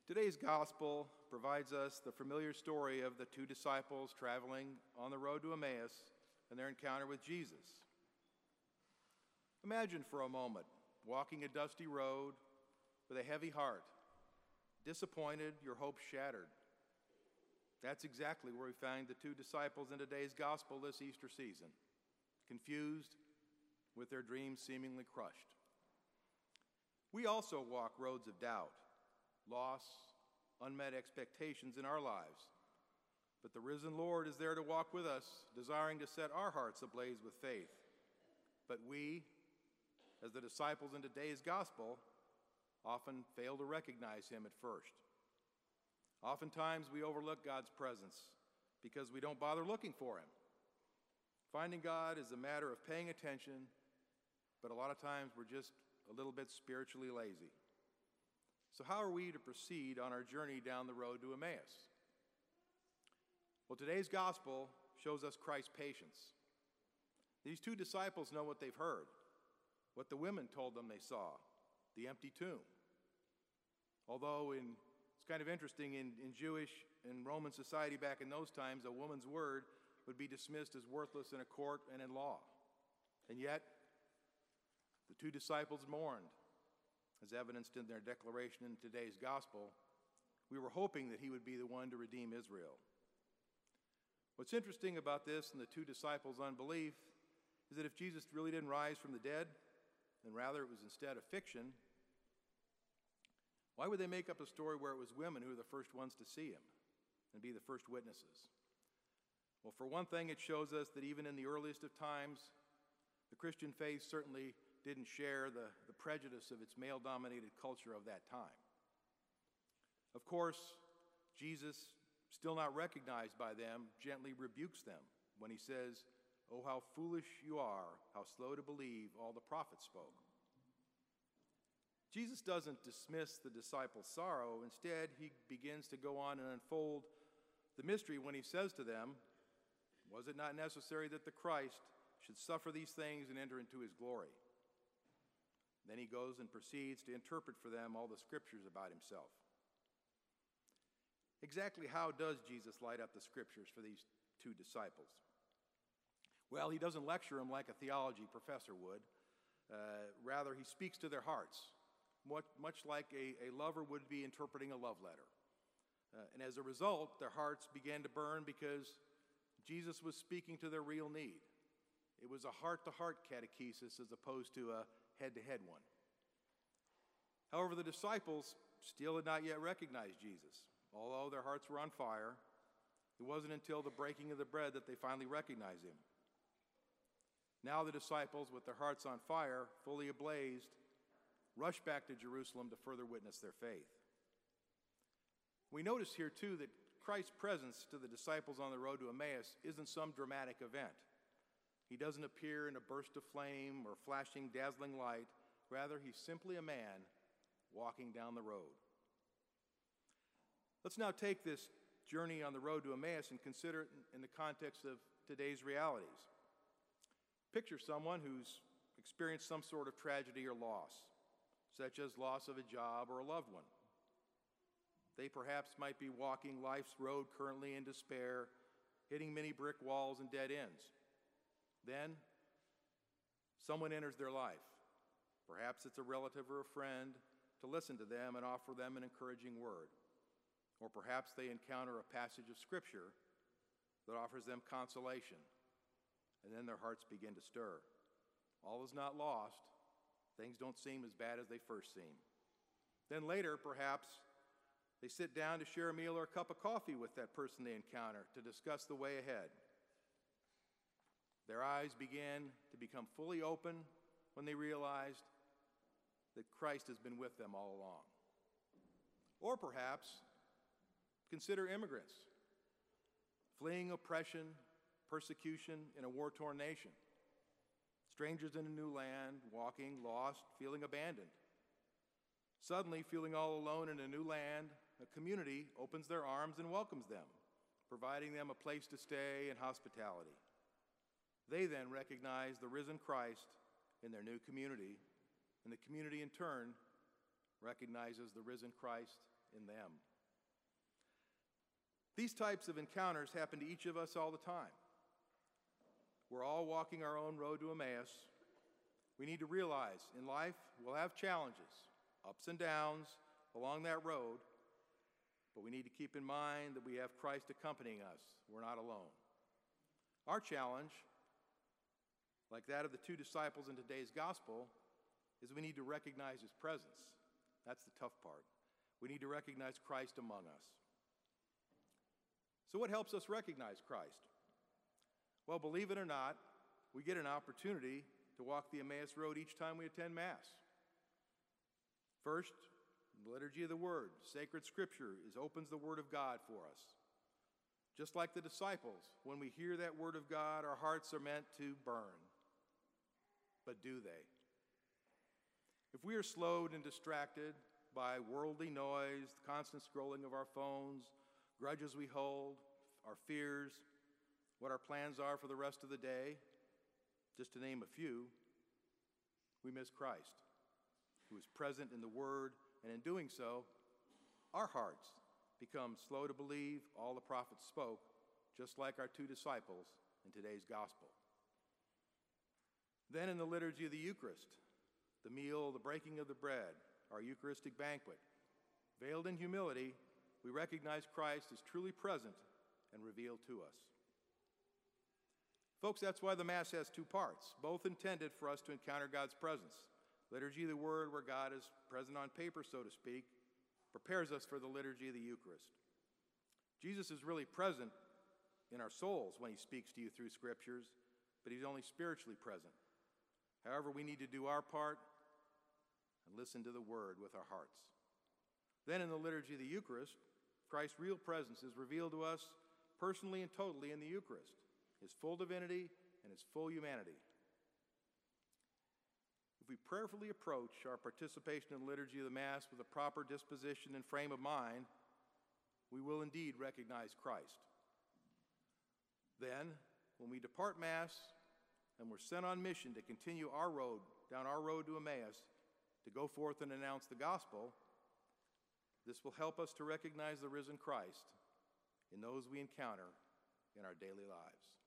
Today's gospel provides us the familiar story of the two disciples traveling on the road to Emmaus and their encounter with Jesus. Imagine for a moment walking a dusty road with a heavy heart, disappointed, your hopes shattered. That's exactly where we find the two disciples in today's gospel this Easter season, confused, with their dreams seemingly crushed. We also walk roads of doubt, loss, unmet expectations in our lives. But the risen Lord is there to walk with us, desiring to set our hearts ablaze with faith. But we, as the disciples in today's gospel, often fail to recognize him at first. Oftentimes we overlook God's presence because we don't bother looking for him. Finding God is a matter of paying attention, but a lot of times we're just a little bit spiritually lazy. So how are we to proceed on our journey down the road to Emmaus? Well, today's gospel shows us Christ's patience. These two disciples know what they've heard, what the women told them they saw, the empty tomb. Although it's kind of interesting, in Jewish and Roman society back in those times, a woman's word would be dismissed as worthless in a court and in law. And yet, the two disciples mourned, as evidenced in their declaration in today's gospel. We were hoping that he would be the one to redeem Israel. What's interesting about this and the two disciples' unbelief is that if Jesus really didn't rise from the dead, and rather it was instead a fiction, why would they make up a story where it was women who were the first ones to see him and be the first witnesses? Well, for one thing, it shows us that even in the earliest of times, the Christian faith certainly didn't share the prejudice of its male-dominated culture of that time. Of course, Jesus, still not recognized by them, gently rebukes them when he says, "Oh, how foolish you are, how slow to believe all the prophets spoke." Jesus doesn't dismiss the disciples' sorrow. Instead, he begins to go on and unfold the mystery when he says to them, "Was it not necessary that the Christ should suffer these things and enter into his glory?" Then he goes and proceeds to interpret for them all the scriptures about himself. Exactly how does Jesus light up the scriptures for these two disciples? Well, he doesn't lecture them like a theology professor would. Rather, he speaks to their hearts, much like a lover would be interpreting a love letter. And as a result, their hearts began to burn because Jesus was speaking to their real need. It was a heart-to-heart catechesis as opposed to a head-to-head one. However, the disciples still had not yet recognized Jesus. Although their hearts were on fire, it wasn't until the breaking of the bread that they finally recognized him. Now the disciples, with their hearts on fire, fully ablazed, rushed back to Jerusalem to further witness their faith. We notice here, too, that Christ's presence to the disciples on the road to Emmaus isn't some dramatic event. He doesn't appear in a burst of flame or flashing, dazzling light. Rather, he's simply a man walking down the road. Let's now take this journey on the road to Emmaus and consider it in the context of today's realities. Picture someone who's experienced some sort of tragedy or loss, such as loss of a job or a loved one. They perhaps might be walking life's road currently in despair, hitting many brick walls and dead ends. Then, someone enters their life. Perhaps it's a relative or a friend to listen to them and offer them an encouraging word. Or perhaps they encounter a passage of Scripture that offers them consolation, and then their hearts begin to stir. All is not lost. Things don't seem as bad as they first seem. Then later, perhaps, they sit down to share a meal or a cup of coffee with that person they encounter to discuss the way ahead. Their eyes began to become fully open when they realized that Christ has been with them all along. Or perhaps, consider immigrants fleeing oppression, persecution in a war-torn nation. Strangers in a new land, walking, lost, feeling abandoned. Suddenly, feeling all alone in a new land, a community opens their arms and welcomes them, providing them a place to stay and hospitality. They then recognize the risen Christ in their new community, and the community in turn recognizes the risen Christ in them. These types of encounters happen to each of us all the time. We're all walking our own road to Emmaus. We need to realize in life we'll have challenges, ups and downs along that road, but we need to keep in mind that we have Christ accompanying us. We're not alone. Our challenge, like that of the two disciples in today's gospel, is we need to recognize his presence. That's the tough part. We need to recognize Christ among us. So what helps us recognize Christ? Well, believe it or not, we get an opportunity to walk the Emmaus Road each time we attend Mass. First, the liturgy of the Word, sacred scripture, opens the Word of God for us. Just like the disciples, when we hear that Word of God, our hearts are meant to burn. But do they? If we are slowed and distracted by worldly noise, the constant scrolling of our phones, grudges we hold, our fears, what our plans are for the rest of the day, just to name a few, we miss Christ, who is present in the Word, and in doing so, our hearts become slow to believe all the prophets spoke, just like our two disciples in today's gospel. Then in the liturgy of the Eucharist, the meal, the breaking of the bread, our Eucharistic banquet, veiled in humility, we recognize Christ as truly present and revealed to us. Folks, that's why the Mass has two parts, both intended for us to encounter God's presence. Liturgy of the Word, where God is present on paper, so to speak, prepares us for the liturgy of the Eucharist. Jesus is really present in our souls when he speaks to you through scriptures, but he's only spiritually present. However, we need to do our part and listen to the Word with our hearts. Then in the liturgy of the Eucharist, Christ's real presence is revealed to us personally and totally in the Eucharist, his full divinity and his full humanity. If we prayerfully approach our participation in the liturgy of the Mass with a proper disposition and frame of mind, we will indeed recognize Christ. Then, when we depart Mass and we're sent on mission to continue our road, down our road to Emmaus, to go forth and announce the gospel, this will help us to recognize the risen Christ in those we encounter in our daily lives.